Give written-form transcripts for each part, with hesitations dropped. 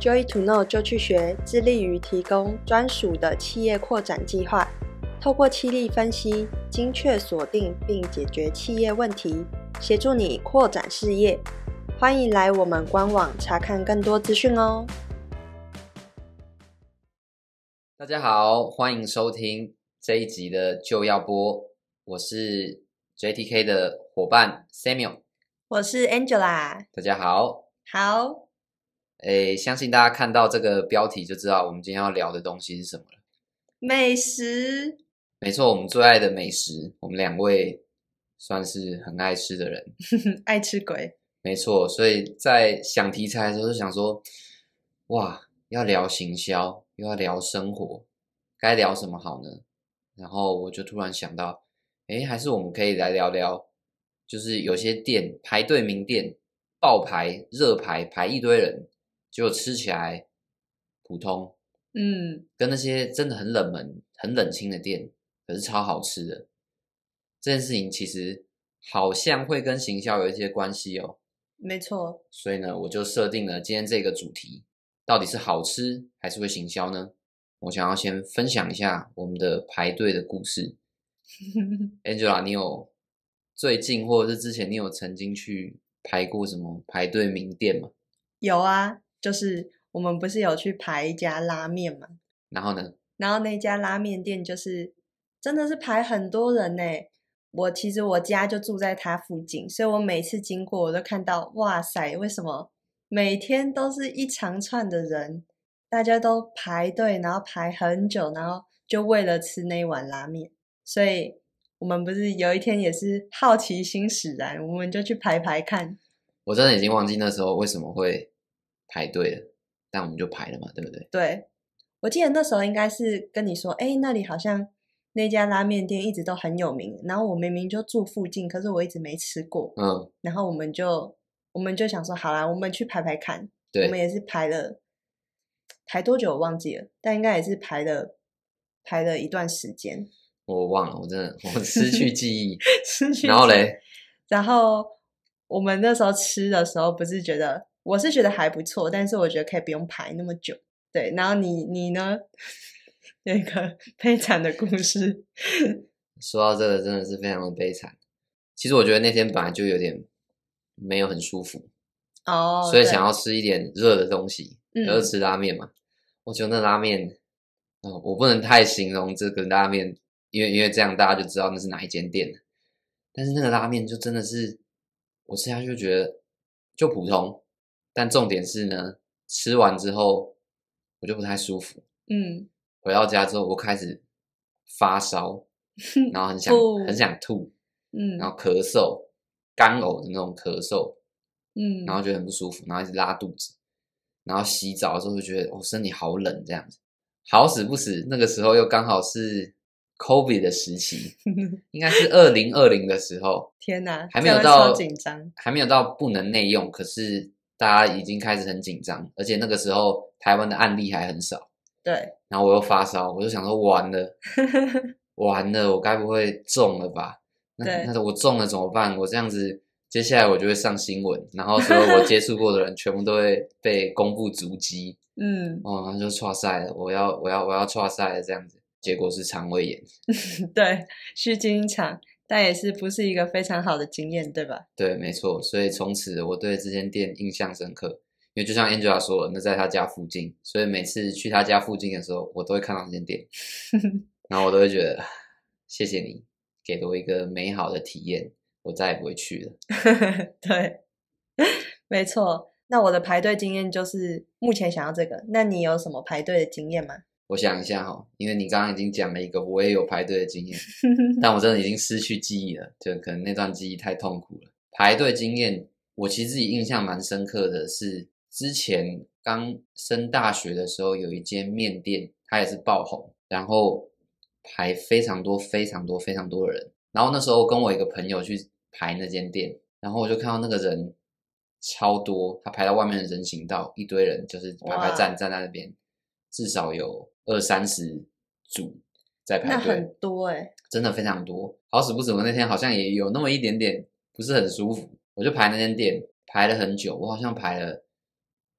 Joy to Know 就去学，致力于提供专属的企业扩展计划，透过企力分析，精确锁定并解决企业问题，协助你扩展事业。欢迎来我们官网查看更多资讯哦。 大家好，欢迎收听这一集的就要播，我是 JTK 的伙伴 Samuel， 我是 Angela。 大家好。 好， 相信大家看到这个标题就知道我们今天要聊的东西是什么了。 美食。 没错，我们最爱的美食，我们两位算是很爱吃的人。 爱吃鬼。 没错，所以在想题材的时候就想说，哇，要聊行销，又要聊生活，该聊什么好呢？然后我就突然想到，还是我们可以来聊聊，就是有些店排队名店，爆排热排排一堆人，结果吃起来普通，跟那些真的很冷门、很冷清的店，可是超好吃的。这件事情其实好像会跟行销有一些关系哦。 没错。 所以呢，我就设定了今天这个主题，到底是好吃还是会行销呢？我想要先分享一下我们的排队的故事。Angela， 你有最近或者是之前你有曾经去排过什么排队名店吗？ 有啊，就是我们不是有去排一家拉面吗？ 然后呢？ 然后那家拉面店就是真的是排很多人呢。其实我家就住在它附近，所以我每次经过我都看到，哇塞，为什么每天都是一长串的人，大家都排队，然后排很久，然后就为了吃那一碗拉面。所以我们不是有一天也是好奇心使然，我们就去排排看。 我真的已经忘记那时候为什么会排队了，但我们就排了嘛，对不对？ 对，我记得那时候应该是跟你说，那里好像那家拉面店一直都很有名，然后我明明就住附近，可是我一直没吃过。然后我们就想说，好啦，我们去排排看。 对， 我们也是排多久我忘记了，但应该也是排了一段时间。 我忘了，我失去记忆。 失去。 然后嘞？ 然后我们那时候吃的时候，我是觉得还不错，但是我觉得可以不用排那么久。对，然后你呢？有一个悲惨的故事。 说到这个真的是非常的悲惨。其实我觉得那天本来就有点没有很舒服所以想要吃一点热的东西，就吃拉面嘛。我觉得那拉面我不能太形容这个拉面，因为这样大家就知道那是哪一间店了。但是那个拉面就真的是我吃下去就觉得就普通，但重点是呢，吃完之后我就不太舒服。回到家之后我开始发烧，然后很想吐，然后咳嗽，干呕的那种咳嗽，然后觉得很不舒服，然后一直拉肚子，然后洗澡的时候就觉得身体好冷这样子。好死不死那个时候又刚好是 COVID 的时期，应该是2020的时候。 天哪， 还没有到超紧张， 还没有到不能内用，可是大家已经开始很紧张，而且那个时候台湾的案例还很少。 对， 然后我又发烧，我就想说完了完了，我该不会中了吧？那我中了怎么办？我这样子接下来我就会上新闻，然后所有我接触过的人全部都会被公布足迹。然后就剉赛了，我要剉赛了这样子，结果是肠胃炎。 对，虚惊一场，但也是不是一个非常好的经验，对吧？ 对，没错，所以从此我对这间店印象深刻。因为就像 Angela 说的，那在他家附近，所以每次去他家附近的时候，我都会看到这间店，然后我都会觉得谢谢你给了我一个美好的体验，我再也不会去了。 对，没错。那我的排队经验就是目前想要这个，那你有什么排队的经验吗？ 我想一下因为你刚刚已经讲了一个我也有排队的经验，但我真的已经失去记忆了，就可能那段记忆太痛苦了。排队经验，我其实自己印象蛮深刻的是，之前刚升大学的时候，有一间面店，它也是爆红，然后排非常多非常多非常多的人。然后那时候跟我一个朋友去排那间店，然后我就看到那个人超多，他排到外面的人行道，一堆人就是排站在那边，至少有20-30组在排队， 那很多真的非常多。好死不死，我那天好像也有那么一点点不是很舒服，我就排那间店排了很久，我好像排了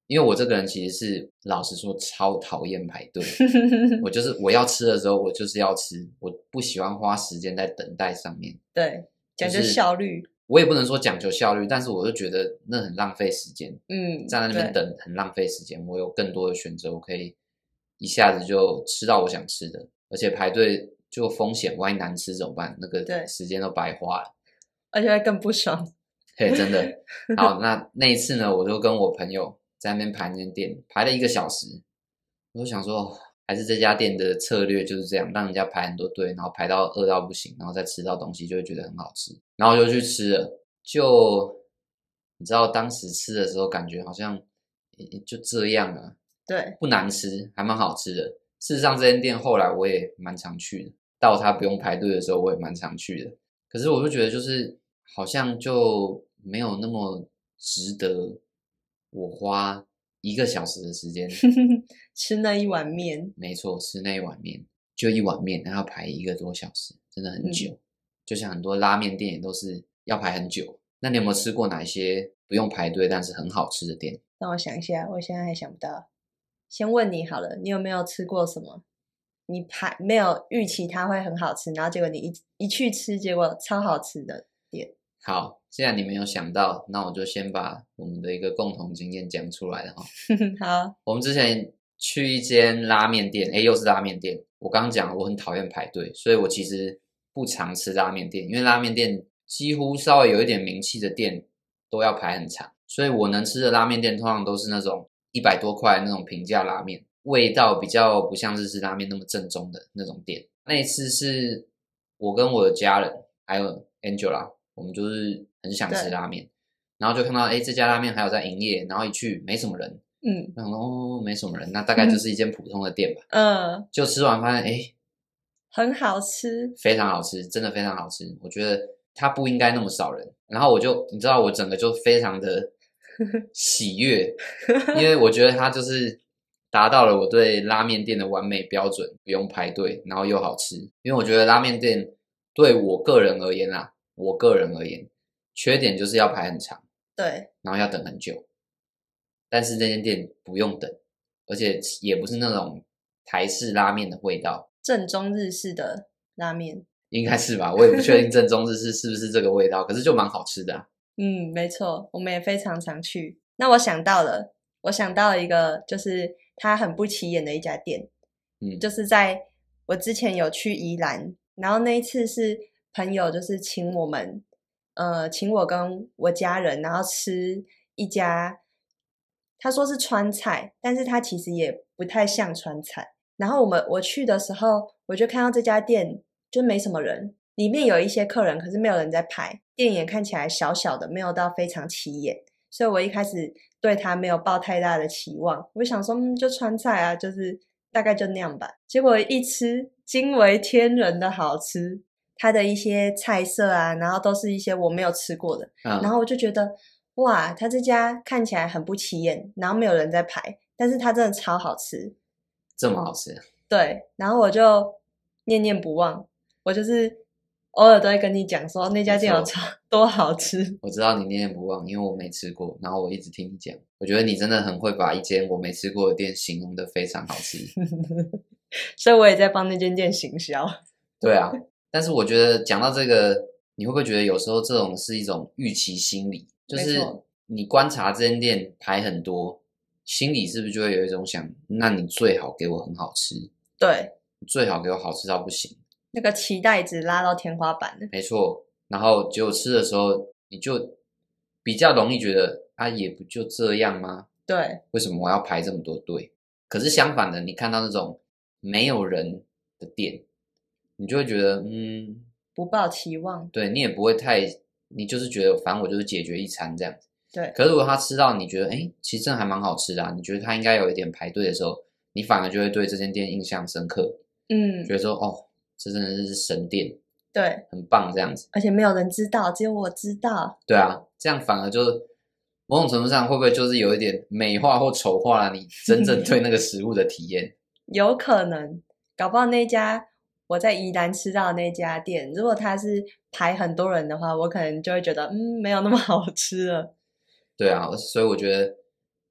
因为我这个人其实是老实说超讨厌排队，我要吃的时候我就是要吃，我不喜欢花时间在等待上面。 对，讲究效率。 我也不能说讲究效率，但是我就觉得那很浪费时间。站在那边等很浪费时间，我有更多的选择，我可以一下子就吃到我想吃的，而且排队就风险，万一难吃怎么办？那个时间都白花了， 而且会更不爽。 嘿，真的。好，那一次呢，我就跟我朋友在那边排那间店，排了1个小时。我就想说，还是这家店的策略就是这样，让人家排很多队，然后排到饿到不行，然后再吃到东西就会觉得很好吃，然后就去吃了。就你知道当时吃的时候感觉好像就这样啊， 对， 不难吃，还蛮好吃的。事实上这间店后来我也蛮常去的，到它不用排队的时候我也蛮常去的。可是我就觉得就是好像就没有那么值得我花1个小时的时间吃那一碗面。 没错，吃那一碗面，就一碗面，然后要排1个多小时，真的很久。就像很多拉面店也都是要排很久。那你有没有吃过哪些不用排队但是很好吃的店？ 让我想一下，我现在还想不到。先问你好了，你有没有吃过什么？你没有预期它会很好吃，然后结果你一去吃，结果超好吃的店。 好，既然你没有想到，那我就先把我们的一个共同经验讲出来了哈。 好， 我们之前去一间拉面店，又是拉面店。我刚刚讲我很讨厌排队，所以我其实不常吃拉面店，因为拉面店几乎稍微有一点名气的店都要排很长，所以我能吃的拉面店通常都是那种100多块那种平价拉面，味道比较不像日式拉面那么正宗的那种店。那一次是我跟我的家人还有 Angela， 我们就是很想吃拉面，然后就看到这家拉面还有在营业，然后一去没什么人，然后没什么人，那大概就是一间普通的店吧。就吃完发现很好吃， 非常好吃，真的非常好吃。我觉得它不应该那么少人，然后你知道我整个就非常的喜悦，因为我觉得它就是达到了我对拉面店的完美标准，不用排队，然后又好吃。因为我觉得拉面店对我个人而言缺点就是要排很长， 对， 然后要等很久。但是这间店不用等，而且也不是那种台式拉面的味道， 正宗日式的拉面应该是吧？我也不确定正宗日式是不是这个味道，可是就蛮好吃的啊。 没错，我们也非常常去。那我想到了一个，就是它很不起眼的一家店，就是在我之前有去宜兰，然后那一次是朋友就是请我跟我家人，然后吃一家，他说是川菜，但是他其实也不太像川菜。然后我去的时候，我就看到这家店就没什么人，里面有一些客人，可是没有人在排，店也看起来小小的，没有到非常起眼，所以我一开始对他没有抱太大的期望，我想说就川菜啊，就是大概就那样吧。结果一吃，惊为天人的好吃，它的一些菜色啊，然后都是一些我没有吃过的，然后我就觉得哇，他这家看起来很不起眼，然后没有人在排，但是它真的超好吃。 这么好吃？ 对，然后我就念念不忘，我就是偶尔都会跟你讲说那家店有多好吃。 我知道你念念不忘，因为我没吃过，然后我一直听你讲，我觉得你真的很会把一间我没吃过的店形容得非常好吃。 所以我也在帮那间店行销。 对啊，但是我觉得讲到这个，你会不会觉得有时候这种是一种预期心理，就是你观察这间店排很多，心里是不是就会有一种想，那你最好给我很好吃， 对， 最好给我好吃到不行， 那个期待值拉到天花板了。 没错，然后结果吃的时候，你就比较容易觉得也不就这样吗？ 对， 为什么我要排这么多队？可是相反的，你看到那种没有人的店，你就会觉得不抱期望， 对，你也不会你就是觉得反正我就是解决一餐这样子。 对， 可是如果他吃到你觉得其实真的还蛮好吃的你觉得他应该有一点排队的时候，你反而就会对这间店印象深刻，觉得说这真的是神店， 对， 很棒这样子， 而且没有人知道，只有我知道。 对啊，这样反而就某种程度上会不会就是有一点美化或丑化了你真正对那个食物的体验？ 有可能，搞不好那家我在宜兰吃到的那家店，如果它是排很多人的话，我可能就会觉得没有那么好吃了。 对啊，所以我觉得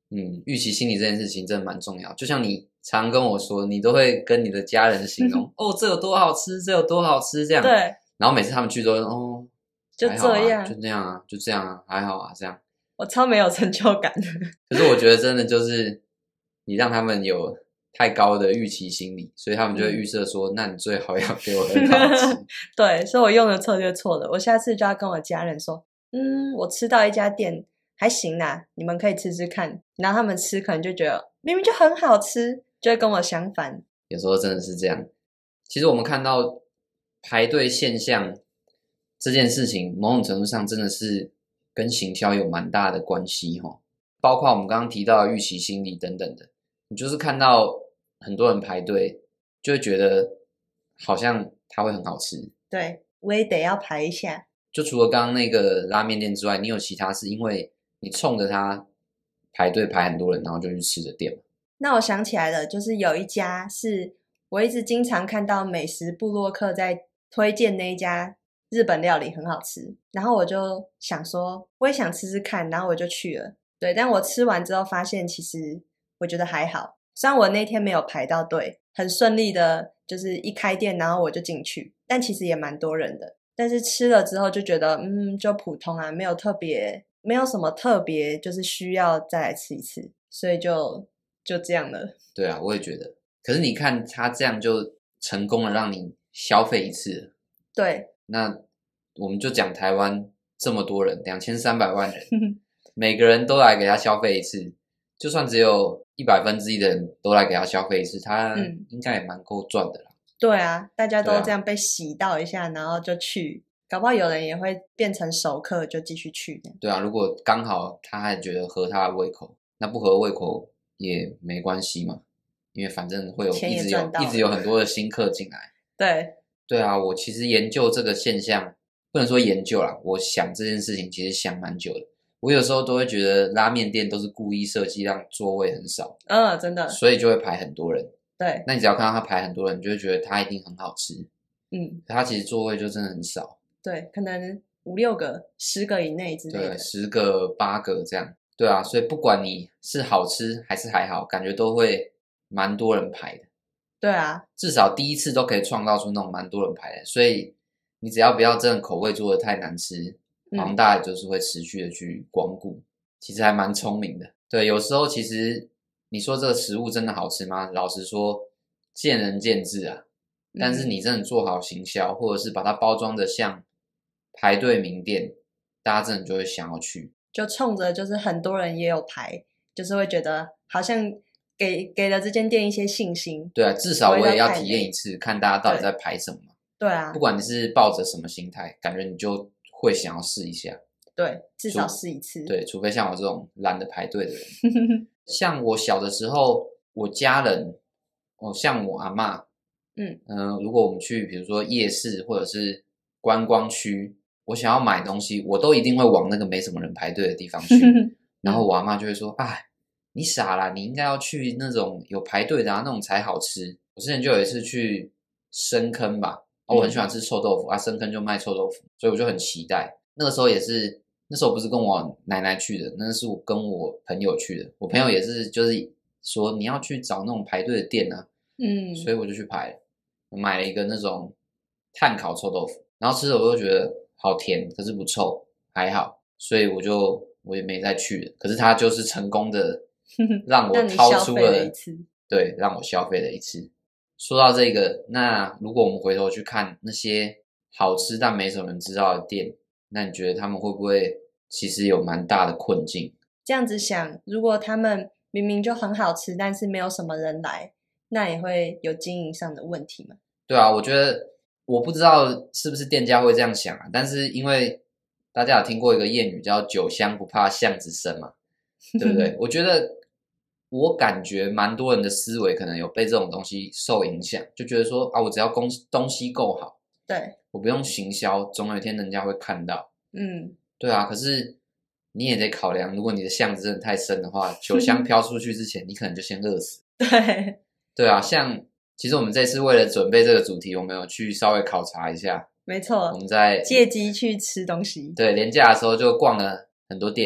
预期心理这件事情真的蛮重要。就像你常跟我说，你都会跟你的家人形容这有多好吃，这有多好吃这样。 对。 然后每次他们去都就这样， 就这样啊，就这样啊，还好啊，这样。 我超没有成就感的。 可是我觉得真的就是你让他们有太高的预期心理，所以他们就会预设说，那你最好要给我很好吃。 对，所以我用的策略错了，我下次就要跟我家人说，我吃到一家店还行啦，你们可以吃吃看。然后他们吃可能就觉得明明就很好吃，就会跟我相反。 有时候真的是这样。其实我们看到排队现象这件事情，某种程度上真的是跟行销有蛮大的关系齁。包括我们刚刚提到的预期心理等等的，你就是看到很多人排队，就会觉得好像它会很好吃。 对，我也得要排一下。 就除了刚刚那个拉面店之外，你有其他是因为你冲着它排队排很多人，然后就去吃的店吗？ 那我想起来了，就是有一家是我一直经常看到美食部落客在推荐那一家日本料理很好吃，然后我就想说我也想吃吃看，然后我就去了。对，但我吃完之后发现其实我觉得还好，虽然我那天没有排到队，很顺利的就是一开店然后我就进去，但其实也蛮多人的。但是吃了之后就觉得就普通啊，没有什么特别就是需要再来吃一次，所以就这样了。 对啊，我也觉得。可是你看他这样就成功了让你消费一次了。 对， 那我们就讲台湾这么多人，2300万人每个人都来给他消费一次，就算只有1/100的人都来给他消费一次，他应该也蛮够赚的啦。 对啊，大家都这样被洗到一下，然后就去，搞不好有人也会变成熟客就继续去。 对啊，如果刚好他还觉得合他的胃口，那不合胃口也没关系嘛，因为反正会有一直有很多的新客进来。 对啊，我其实研究这个现象，不能说研究啦，我想这件事情其实想蛮久的。我有时候都会觉得拉面店都是故意设计让座位很少， 真的， 所以就会排很多人。 对， 那你只要看到他排很多人，你就会觉得他一定很好吃。他其实座位就真的很少。 对，可能5-6个、10个以内之类的。 对，10个、8个这样。对啊，所以不管你是好吃还是还好，感觉都会蛮多人排的。 对啊， 至少第一次都可以创造出那种蛮多人排的，所以你只要不要真的口味做的太难吃，好像大家就是会持续的去光顾，其实还蛮聪明的。对，有时候其实你说这个食物真的好吃吗？老实说，见仁见智啊。但是你真的做好行销，或者是把它包装的像排队名店，大家真的就会想要去， 就冲着就是很多人也有排，就是会觉得好像给了这间店一些信心。 对啊，至少我也要体验一次，看大家到底在排什么。 对啊， 不管你是抱着什么心态，感觉你就会想要试一下。 对，至少试一次。 对，除非像我这种懒得排队的人。像我小的时候，我家人，像我阿嬷，如果我们去比如说夜市或者是观光区，我想要买东西，我都一定会往那个没什么人排队的地方去。然后我阿嬷就会说：“哎，你傻啦，你应该要去那种有排队的啊，那种才好吃。”我之前就有一次去深坑吧，我很喜欢吃臭豆腐啊，深坑就卖臭豆腐，所以我就很期待。那个时候也是，那时候不是跟我奶奶去的，那是我跟我朋友去的。我朋友也是，就是说你要去找那种排队的店啊，所以我就去排了。我买了一个那种炭烤臭豆腐，然后吃了我就觉得好甜，可是不臭，还好，所以我也没再去了。可是它就是成功的让我掏出了对，让我消费了一次。说到这个，那如果我们回头去看那些好吃但没什么人知道的店，那你觉得他们会不会其实有蛮大的困境？ 这样子想，如果他们明明就很好吃，但是没有什么人来，那也会有经营上的问题吗？ 对啊，我觉得我不知道是不是店家会这样想啊，但是因为大家有听过一个谚语叫酒香不怕巷子深嘛，对不对？我感觉蛮多人的思维可能有被这种东西受影响，就觉得说啊，我只要东西够好， 对， 我不用行销，总有一天人家会看到。对啊，可是你也得考量，如果你的巷子真的太深的话，酒香飘出去之前，你可能就先饿死。对啊，像其实我们这次为了准备这个主题，我们有去稍微考察一下。 没错， 我们在借机去吃东西。 对，连假的时候就逛了很多店，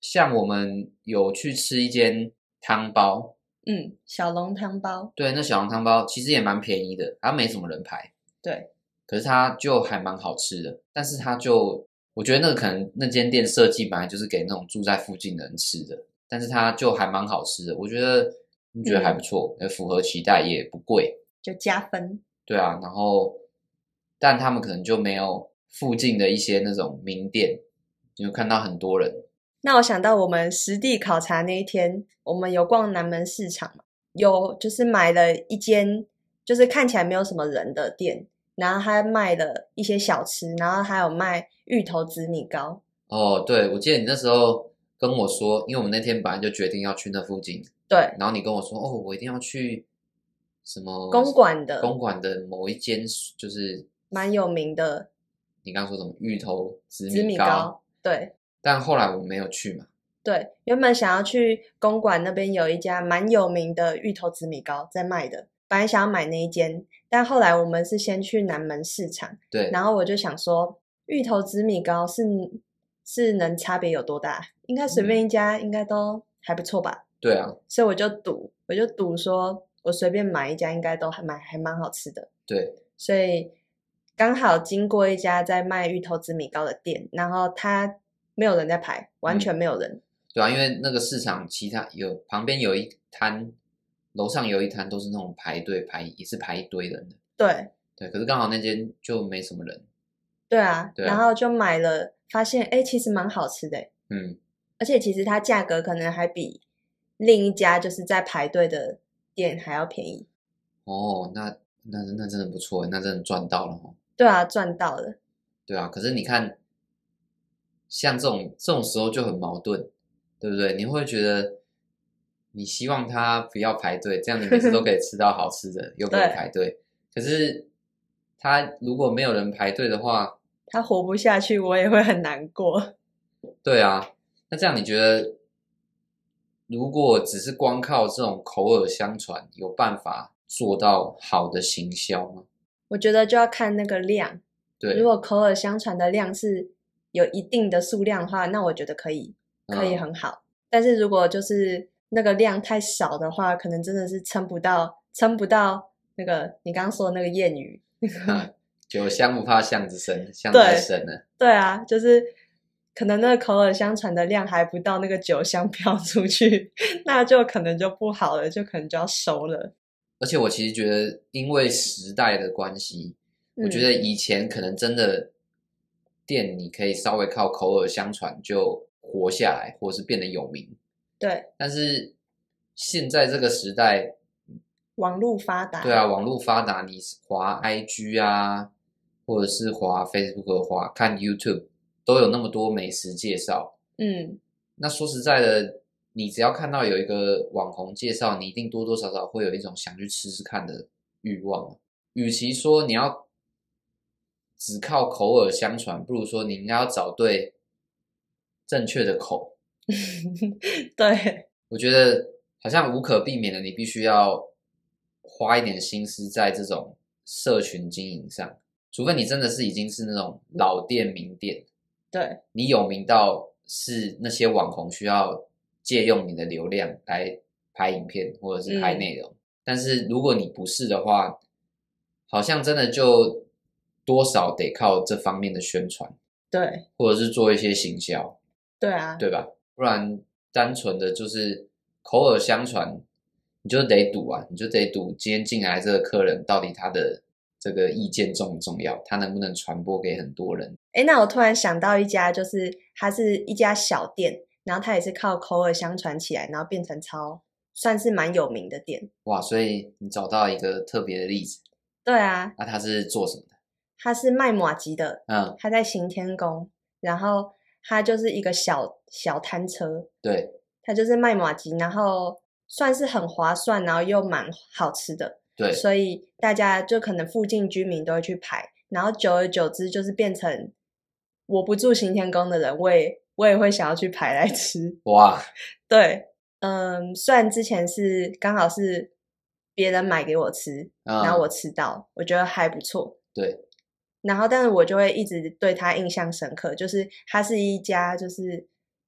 像我们有去吃一间汤包， 小笼汤包， 对，那小笼汤包其实也蛮便宜的，它没什么人排， 对， 可是它就还蛮好吃的。但是我觉得那个可能那间店设计本来就是给那种住在附近的人吃的，但是它就还蛮好吃的，我觉得还不错，也符合期待，也不贵， 就加分。 对啊，然后但他们可能就没有附近的一些那种名店，你会看到很多人。 那我想到我们实地考察那一天，我们有逛南门市场嘛，有就是买了一间就是看起来没有什么人的店，然后他卖了一些小吃，然后还有卖芋头紫米糕。 哦，对，我记得你那时候跟我说，因为我们那天本来就决定要去那附近， 对， 然后你跟我说，哦，我一定要去什么公馆的某一间，就是蛮有名的。 你刚刚说什么芋头紫紫米糕？ 糕，对。 但后来我没有去嘛。 对，原本想要去公馆那边有一家蛮有名的芋头紫米糕在卖的，本来想要买那一间，但后来我们是先去南门市场， 对， 然后我就想说，芋头紫米糕是能差别有多大？应该随便一家应该都还不错吧？ 对啊， 所以我就赌说，我随便买一家应该都还蛮好吃的。 对， 所以刚好经过一家在卖芋头紫米糕的店，然后它没有人在排，完全没有人。 对啊，因为那个市场旁边有一摊，楼上有一摊都是那种也是排一堆人的。 对对，可是刚好那间就没什么人。 对啊， 对啊， 然后就买了，发现其实蛮好吃的。而且其实它价格可能还比另一家就是在排队的店还要便宜。 哦，那真的不错，那真的赚到了哦。 对啊，赚到了。 对啊，可是你看，像这种时候就很矛盾，对不对？你会觉得你希望他不要排队，这样你每次都可以吃到好吃的，又不用排队。可是他如果没有人排队的话， 他活不下去，我也会很难过。 对啊，那这样你觉得，如果只是光靠这种口耳相传，有办法做到好的行销吗？ 我觉得就要看那个量。 对， 如果口耳相传的量是有一定的数量的话，那我觉得可以很好。但是如果就是那个量太少的话，可能真的是撑不到那个你刚刚说的那个谚语。 酒香不怕巷子深，巷子太深了。 对啊，就是可能那个口耳相传的量还不到那个酒香飘出去，那就可能就不好了，就可能就要收了。 而且我其实觉得，因为时代的关系，我觉得以前可能真的店你可以稍微靠口耳相传就活下来，或者是变得有名。 对。 但是现在这个时代， 网络发达。 对啊，网络发达，你滑 IG 啊，或者是滑 Facebook、看 YouTube，都有那么多美食介绍。那说实在的，你只要看到有一个网红介绍，你一定多多少少会有一种想去吃吃看的欲望。与其说你要只靠口耳相传，不如说你应该要找对正确的口。 对， 我觉得好像无可避免的，你必须要花一点心思在这种社群经营上，除非你真的是已经是那种老店名店， 对， 你有名到是那些网红需要借用你的流量来拍影片或者是拍内容。但是如果你不是的话，好像真的就多少得靠这方面的宣传， 对， 或者是做一些行销， 对啊， 对吧？不然单纯的就是口耳相传，你就得赌啊，你就得赌今天进来这个客人到底他的这个意见重不重要，他能不能传播给很多人。 那我突然想到一家，就是它是一家小店，然后它也是靠口耳相传起来，然后变成算是蛮有名的店。 哇，所以你找到一个特别的例子。 对啊， 那他是做什么的？ 他是卖麻糬的，他在行天宫，然后他就是一个小摊车， 对， 他就是卖麻糬，然后算是很划算，然后又蛮好吃的， 对， 所以大家就可能附近居民都会去排，然后久而久之就是变成我不住行天宫的人，我也会想要去排来吃。 哇， 对，虽然之前是刚好是别人买给我吃，然后我吃到，我觉得还不错。 对， 然后但是我就会一直对它印象深刻，就是它是一家就是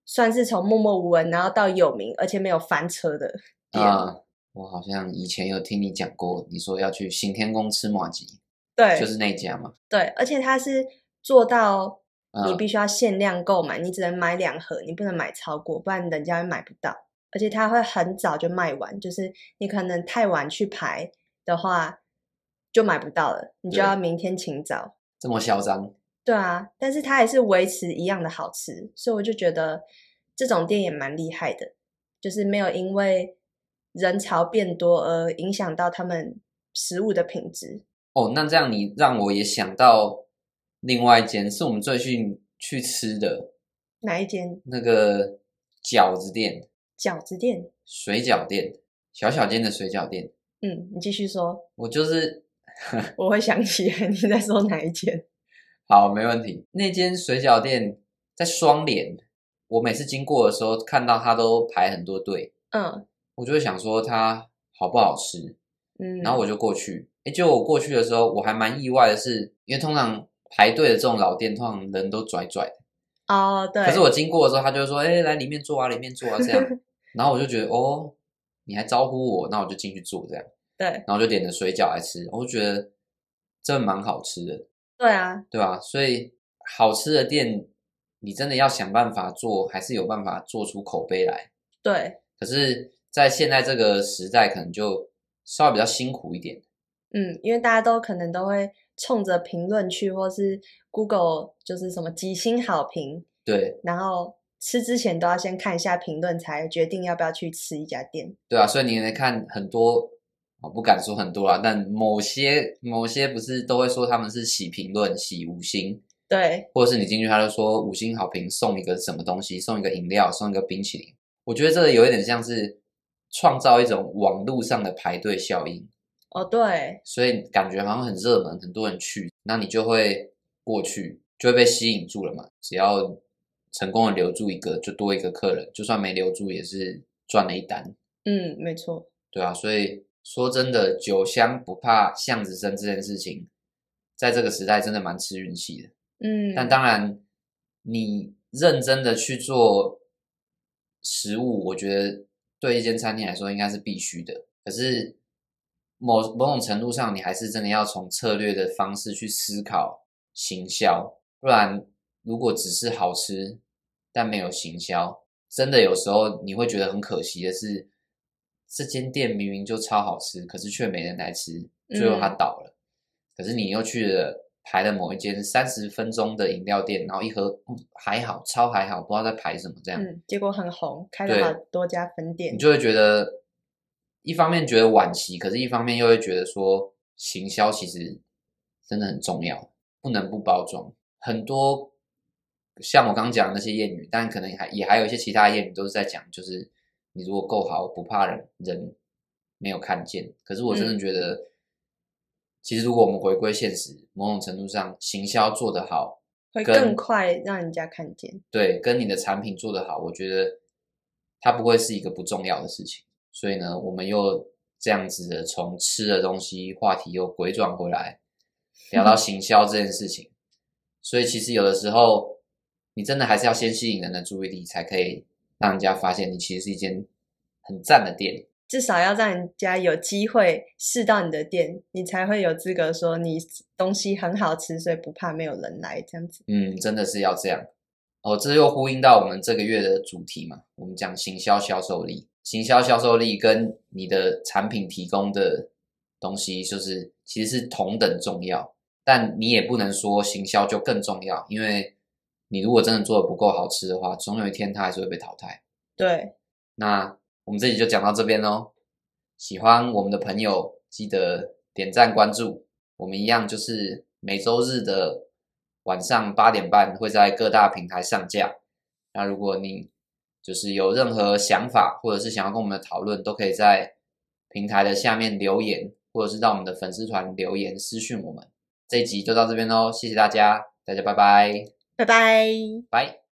算是从默默无闻然后到有名而且没有翻车的店。 我好像以前有听你讲过，你说要去行天宫吃麻糬， 对， 就是那家嘛。 对，而且它是做到你必须要限量购买，你只能买2盒，你不能买超过，不然人家会买不到。而且它会很早就卖完，就是你可能太晚去排的话就买不到了，你就要明天请早。 这么嚣张？ 对啊，但是它还是维持一样的好吃，所以我就觉得这种店也蛮厉害的，就是没有因为人潮变多而影响到他们食物的品质。 哦，那这样你让我也想到另外一间是我们最近去吃的。 哪一间？ 那个饺子店。 饺子店？ 水饺店，小小间的水饺店。 你继续说。 我就是我会想起来你在说哪一间。 好，没问题。那间水饺店在双连，我每次经过的时候看到它都排很多队，我就会想说它好不好吃，然后我就过去。结果我过去的时候，我还蛮意外的是，因为通常排队的这种老店，通常人都拽拽的。 哦，对。 可是我经过的时候，他就说：“哎，来里面坐啊，里面坐啊。”这样，然后我就觉得哦，你还招呼我，那我就进去坐这样。 对， 然后就点了水饺来吃，我就觉得真的蛮好吃的。 对啊， 对吧？所以好吃的店，你真的要想办法做，还是有办法做出口碑来。 对。 可是，在现在这个时代，可能就稍微比较辛苦一点。 因为大家都可能都会冲着评论去，或是 Google 就是什么几星好评。 对。 然后吃之前都要先看一下评论，才决定要不要去吃一家店。 对啊，所以你能看很多。我不敢说很多啦，但某些不是都会说他们是洗评论、洗5星， 对， 或者是你进去他就说5星好评送一个什么东西，送一个饮料，送一个冰淇淋。我觉得这个有一点像是创造一种网络上的排队效应。 哦，对， 所以感觉好像很热门，很多人去，那你就会过去，就会被吸引住了嘛。只要成功的留住一个，就多一个客人，就算没留住也是赚了一单。 没错。 对啊，所以说真的，酒香不怕巷子深这件事情，在这个时代真的蛮吃运气的。但当然，你认真的去做食物，我觉得对一间餐厅来说应该是必须的。可是某种程度上，你还是真的要从策略的方式去思考行销，不然如果只是好吃但没有行销，真的有时候你会觉得很可惜的是，这间店明明就超好吃，可是却没人来吃，最后它倒了。可是你又去了排了某一间30分钟的饮料店，然后一喝，还好，超还好，不知道在排什么这样。 结果很红，开了好多家分店， 你就会觉得，一方面觉得惋惜，可是一方面又会觉得说，行销其实真的很重要，不能不包装。很多像我刚刚讲的那些谚语，但可能也还有一些其他谚语都是在讲，就是你如果够好，不怕人没有看见。可是我真的觉得，其实如果我们回归现实，某种程度上，行销做得好， 会更快让人家看见。 对，跟你的产品做得好，我觉得它不会是一个不重要的事情。所以呢，我们又这样子的从吃的东西话题又回转回来，聊到行销这件事情。所以其实有的时候，你真的还是要先吸引人的注意力，才可以让人家发现你其实是一间很赞的店。 至少要让人家有机会试到你的店，你才会有资格说你东西很好吃，所以不怕没有人来这样子。 真的是要这样。这又呼应到我们这个月的主题嘛，我们讲行销销售力。行销销售力跟你的产品提供的东西就是其实是同等重要，但你也不能说行销就更重要，因为你如果真的做的不够好吃的话，总有一天它还是会被淘汰。 对， 那我们这集就讲到这边咯。喜欢我们的朋友记得点赞关注，我们一样就是每周日的晚上8点半会在各大平台上架。那如果你就是有任何想法，或者是想要跟我们的讨论，都可以在平台的下面留言，或者是到我们的粉丝团留言私讯我们。这一集就到这边咯，谢谢大家，大家拜拜， 拜拜， 拜。